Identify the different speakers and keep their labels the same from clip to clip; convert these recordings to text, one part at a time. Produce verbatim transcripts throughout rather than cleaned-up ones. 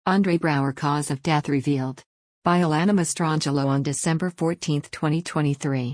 Speaker 1: Andre Braugher cause of death revealed. By Alana Mastrangelo on December fourteenth, twenty twenty-three.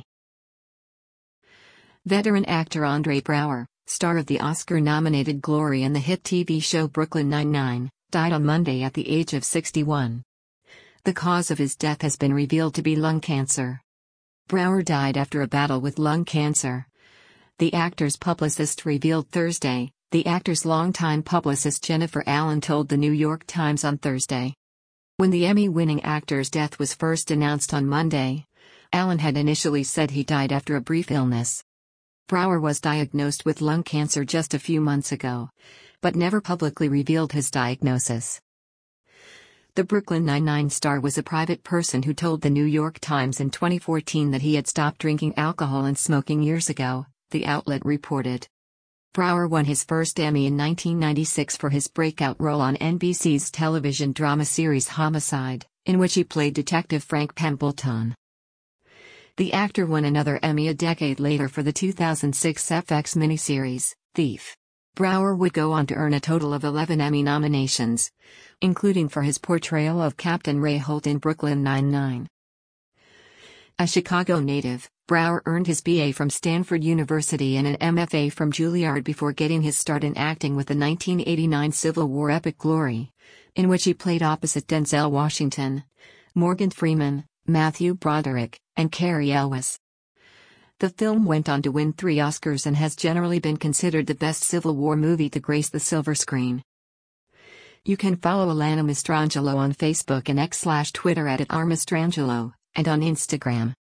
Speaker 1: Veteran actor Andre Braugher, star of the Oscar-nominated Glory and the hit T V show Brooklyn Nine-Nine, died on Monday at the age of sixty-one. The cause of his death has been revealed to be lung cancer. Braugher died after a battle with lung cancer. The actor's publicist revealed Thursday. The actor's longtime publicist Jennifer Allen told The New York Times on Thursday. When the Emmy-winning actor's death was first announced on Monday, Allen had initially said he died after a brief illness. Braugher was diagnosed with lung cancer just a few months ago, but never publicly revealed his diagnosis. The Brooklyn Nine-Nine star was a private person who told The New York Times in twenty fourteen that he had stopped drinking alcohol and smoking years ago, the outlet reported. Braugher won his first Emmy in nineteen ninety-six for his breakout role on N B C's television drama series Homicide, in which he played Detective Frank Pembleton. The actor won another Emmy a decade later for the two thousand six F X miniseries, Thief. Braugher would go on to earn a total of eleven Emmy nominations, including for his portrayal of Captain Ray Holt in Brooklyn Nine-Nine. A Chicago native, Braugher earned his B A from Stanford University and an M F A from Juilliard before getting his start in acting with the nineteen eighty-nine Civil War epic Glory, in which he played opposite Denzel Washington, Morgan Freeman, Matthew Broderick, and Cary Elwes. The film went on to win three Oscars and has generally been considered the best Civil War movie to grace the silver screen. You can follow Alana Mastrangelo on Facebook and X slash Twitter at, at rmastrangelo, and on Instagram.